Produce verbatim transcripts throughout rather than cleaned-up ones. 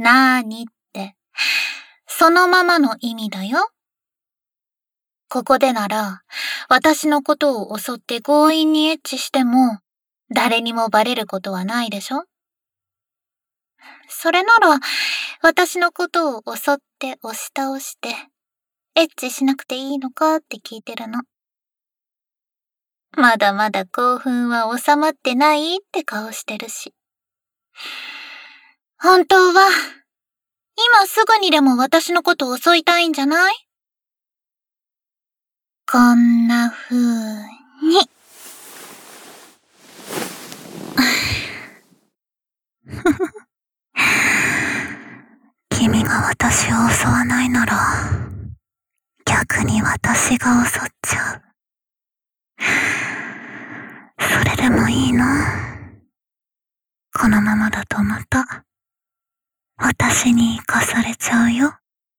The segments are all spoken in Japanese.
なーにって、そのままの意味だよ。ここでなら、私のことを襲って強引にエッチしても、誰にもバレることはないでしょ？それなら、私のことを襲って押し倒して、エッチしなくていいのかって聞いてるの。まだまだ興奮は収まってないって顔してるし。本当は、今すぐにでも私のことを襲いたいんじゃない？こんな風に。君が私を襲わないなら、逆に私が襲っちゃう。それでもいいの？このままだとまた、私に生かされちゃうよ。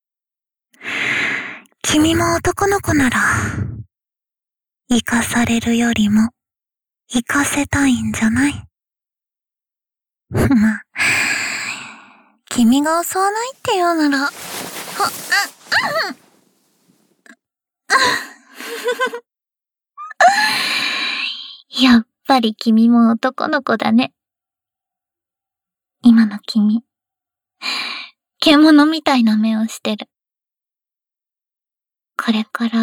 君も男の子なら、生かされるよりも、生かせたいんじゃない？まあ、君が襲わないって言うなら、ほ、あ、やっぱり君も男の子だね。今の君、獣みたいな目をしてる。これから、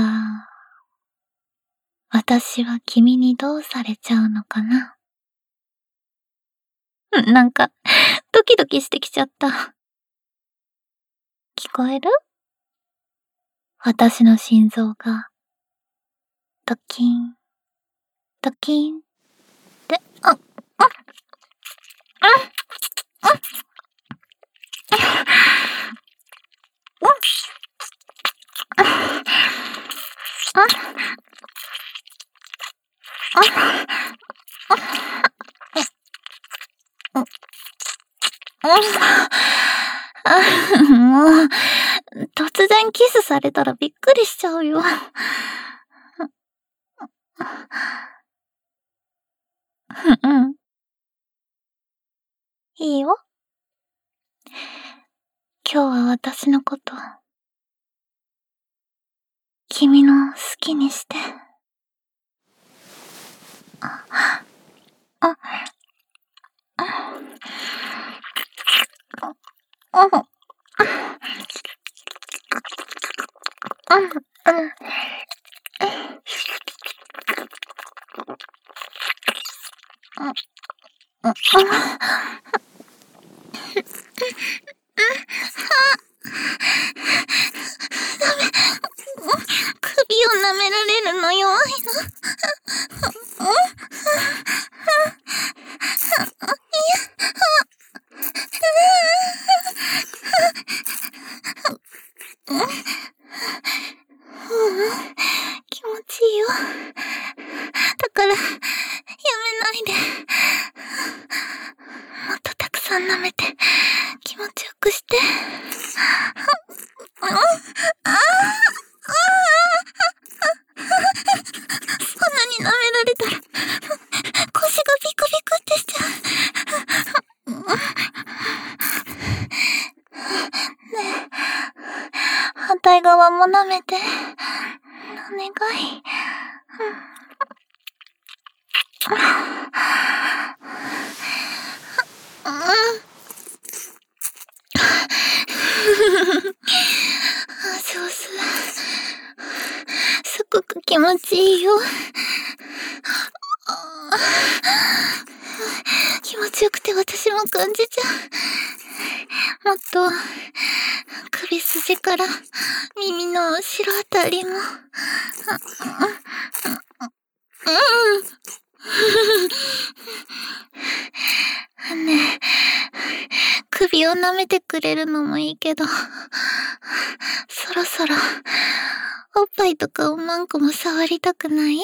私は君にどうされちゃうのかな。なんか、ドキドキしてきちゃった。聞こえる？私の心臓が、ドキン、ドキンって、あ、あ、あ、あ、あ、もう、突然キスされたらびっくりしちゃうよ。うん。いいよ。今日は私のこと、君の好きにして。あ、あ、あ、あ、あ、首を舐められるの弱いの。気持ちいいよ。だから、やめないで。もっとたくさん舐めて、気持ちよくして。そんなに舐められたら、腰がビクビクってしちゃう。ねえ、反対側も舐めて。お願い。そうす。すごく気持ちいいよ。気持ちよくて私も感じちゃう。もっと、首筋から耳の後ろあたりも。ねえ、首を舐めてくれるのもいいけど、そろそろ、おっぱいとかおまんこも触りたくない？ほ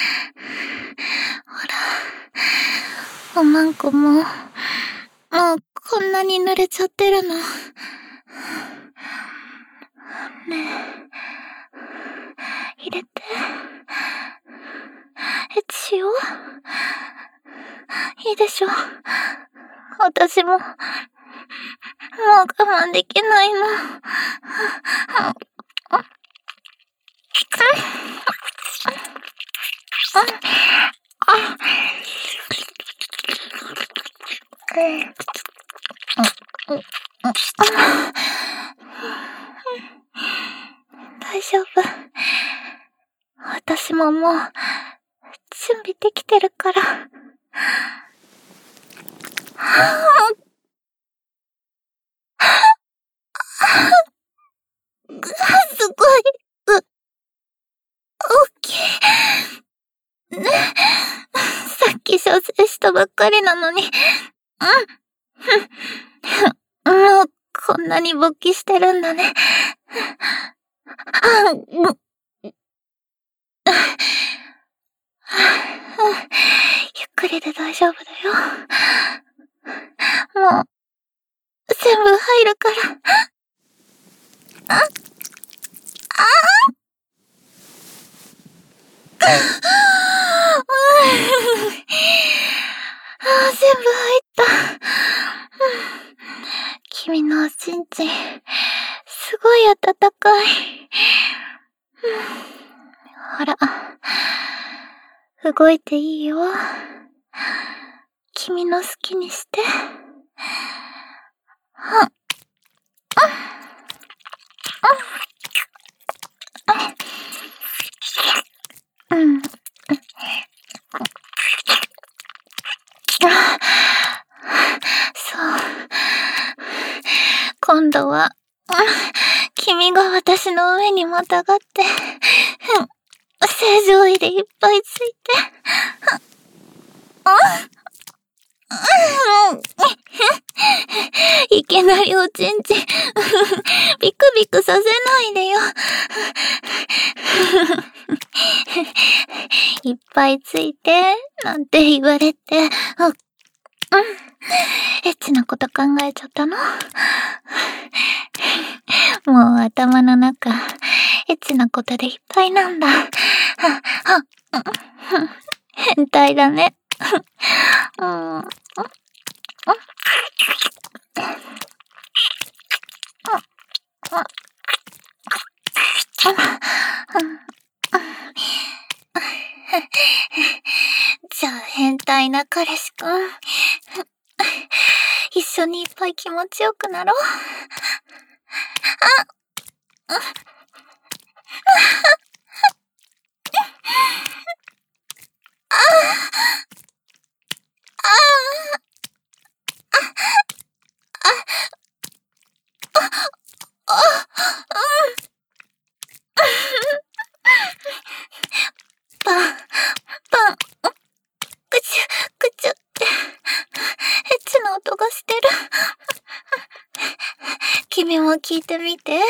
ら、おまんこも、もうこんなに濡れちゃってるの。ねえ、入れて。エッチしよう。いいでしょ。私も、 我慢できないの。大丈夫。私ももう準備できてるから。すごい、う、大きい。ね、さっき射精したばっかりなのに。うん。もう、こんなに勃起してるんだね。ゆっくりで大丈夫だよ。もう、全部入るから。あ、あああ、全部入った。君のおちんちん、すごい温かい。ほら、動いていいよ。君の好きにして。はっ。うん。そう。今度は、君が私の上にまたがって、正常位でいっぱいついて。いきなりおちんちん、ビクビクさせないでよ。いっぱいついて、なんて言われて、うん、エッチなこと考えちゃったの？もう頭の中、エッチなことでいっぱいなんだ。変態だね。うん。じゃあ変態な彼氏くん、一緒にいっぱい気持ちよくなろう。あっ、パン、パン、くちゅ、くちゅって、エッチな音がしてる。君も聞いてみて。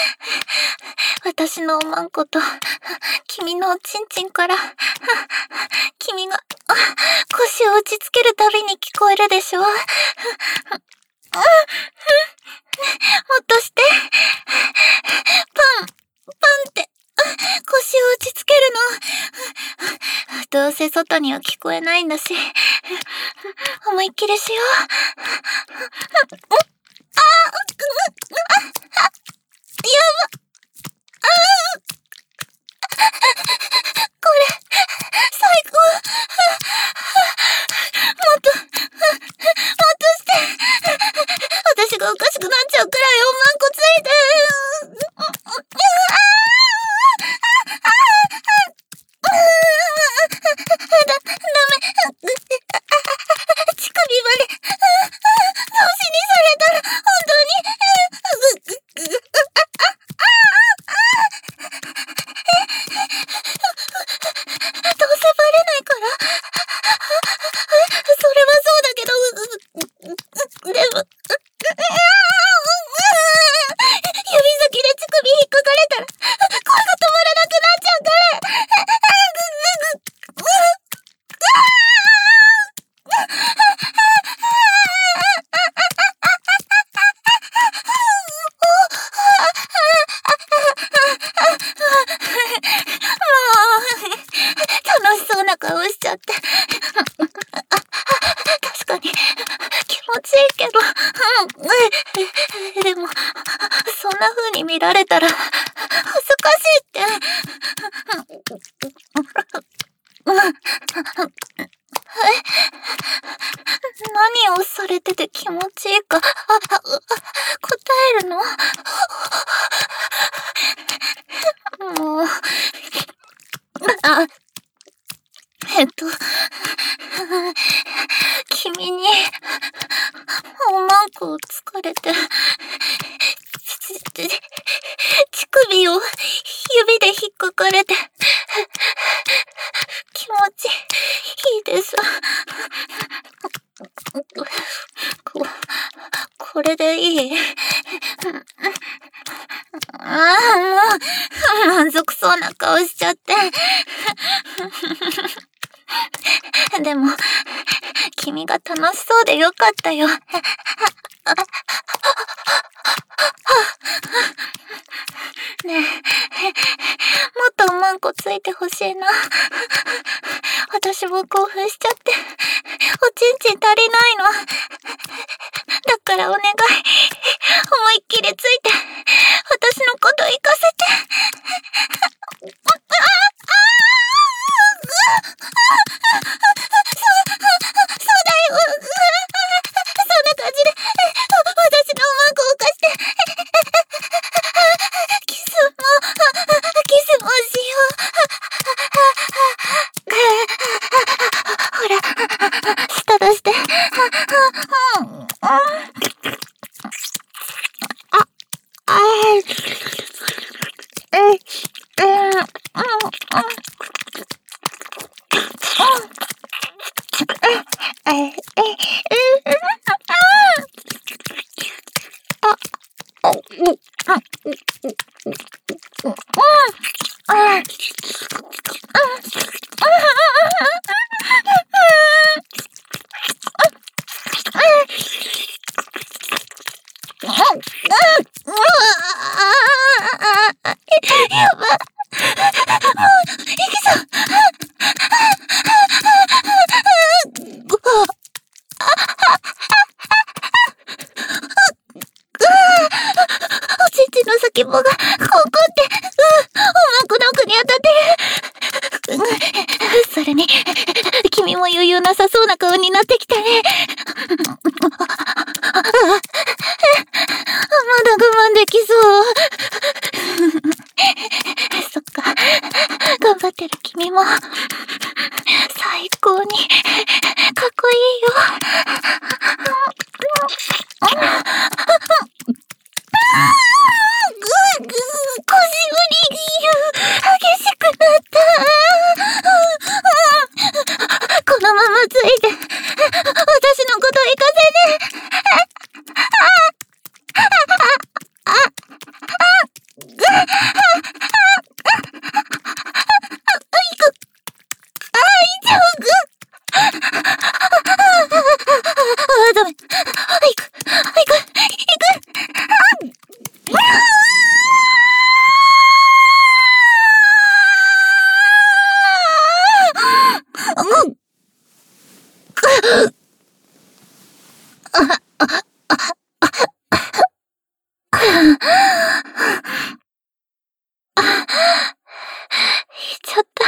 私のおまんこと、君のおちんちんから、君が腰を打ちつけるたびに聞こえるでしょ。もっとして。パン、パンって、腰を打ちつけるの。どうせ外には聞こえないんだし、思いっきりしよう。ああ、やば。これ、最高。もっと、もっとして。私がおかしくなっちゃうくらいおまんこついて。だ、ダメ。乳首まで、脳死にされた。 たら恥ずかしいって。え、何をされてて気持ちいいか、あ、あ、答えるの？もう、あ、えっと、君に、おまんこをつかれて、ち、ち、乳首を指で引っかかれて、気持ちいいです。こ、これでいい？ああ、もう、満足そうな顔しちゃって。でも、君が楽しそうでよかったよ。ねえ、もっとおまんこついてほしいな。私も興奮しちゃって、おちんちん足りないの。だからお願い、思いっきりついて、私のこと行かせて。希望が、ここって、うん、おまんこの奥に当たってる。うん、それに、君も余裕なさそうな顔になってきたね。まだ我慢できそう。そっか、頑張ってる君も、最高に、かっこいいよ。ぐぐ腰振り激しくなった。このままついて私のこと行かせて。ダメ。行く。行く。行く。ちょっと。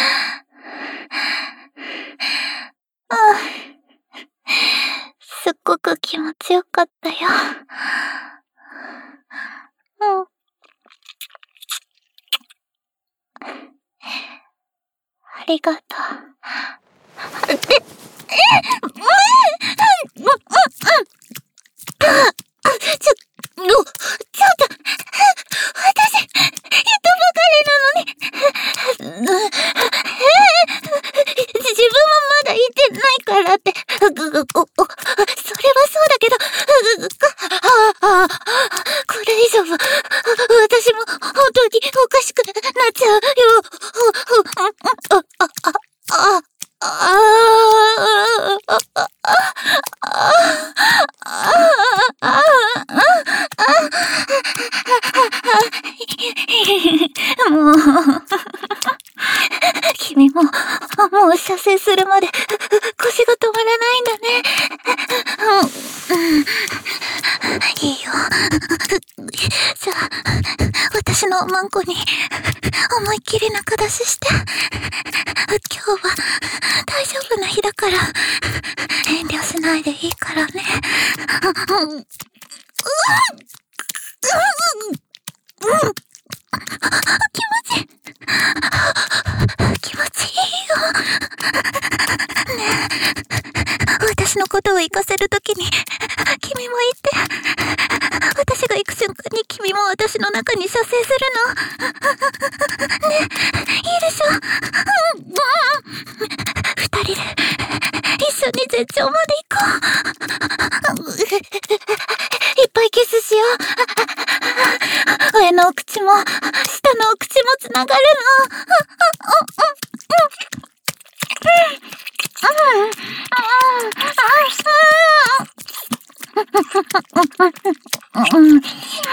すっごく気持ちよかったよ。うん。ありがとう。え、え、え、うん、うん、うん、ちょ、ちょっと、私、言ったばかりなのに、えー、自分はまだ言ってないからって、ぐぐおおそれはそうだけど、ああ、これ以上は、私も本当におかしくなっちゃうよ。あ、あ、あ、あ、あ、 のおまんこに思いっきり仲出しして、今日は大丈夫な日だから遠慮しないでいいからね。うんうん気持ちいい気持ちいいよねえ、私のことを行かせるときに君もいて、私が行く瞬間に君も私の中に射精するのねえ、いいでしょ。うんうん二人で一緒に絶頂まで行こう。いっぱいキスしよう。上のお口も下のお口もつながるの。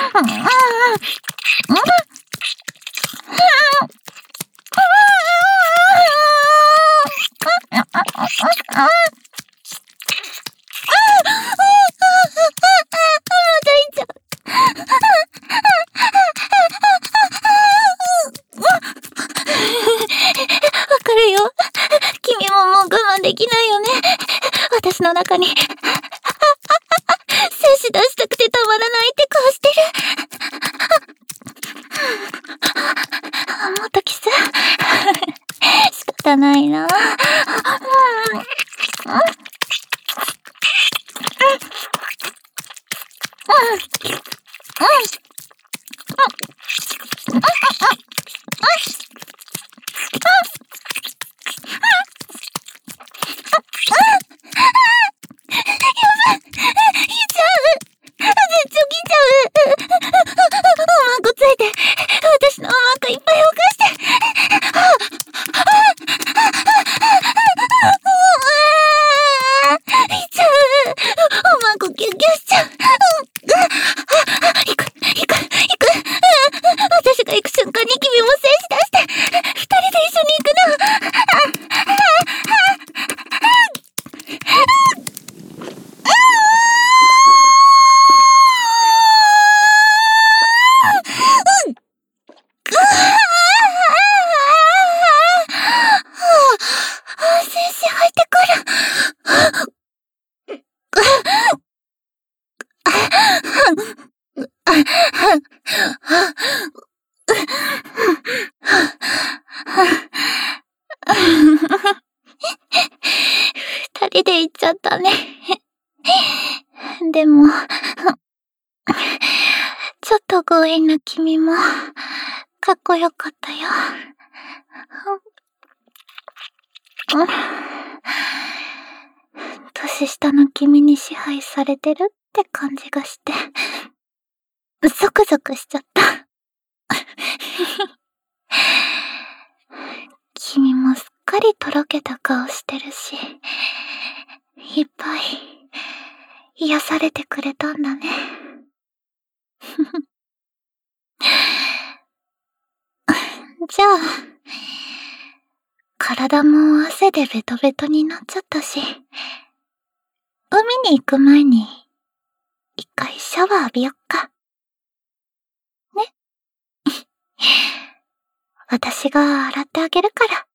わかるよ。君ももう我慢できないよね。私の中に精子出したくてたまらないって顔してる。もっとキス仕方ないな。私のおまんこいっぱい動かして。いっちゃう。おまんこギュギュしちゃう。行く、行く、行く。私が行く瞬間に君も精子出して、二人で一緒に行くの。二人で行っちゃったね。でも、ちょっと強引な君もかっこよかったよ。年下の君に支配されてるって感じがして、ゾクゾクしちゃった。君もすっかりとろけた顔してるし、いっぱい癒されてくれたんだね。じゃあ、体も汗でベトベトになっちゃったし、海に行く前に一回シャワー浴びよっか。ね。私が洗ってあげるから。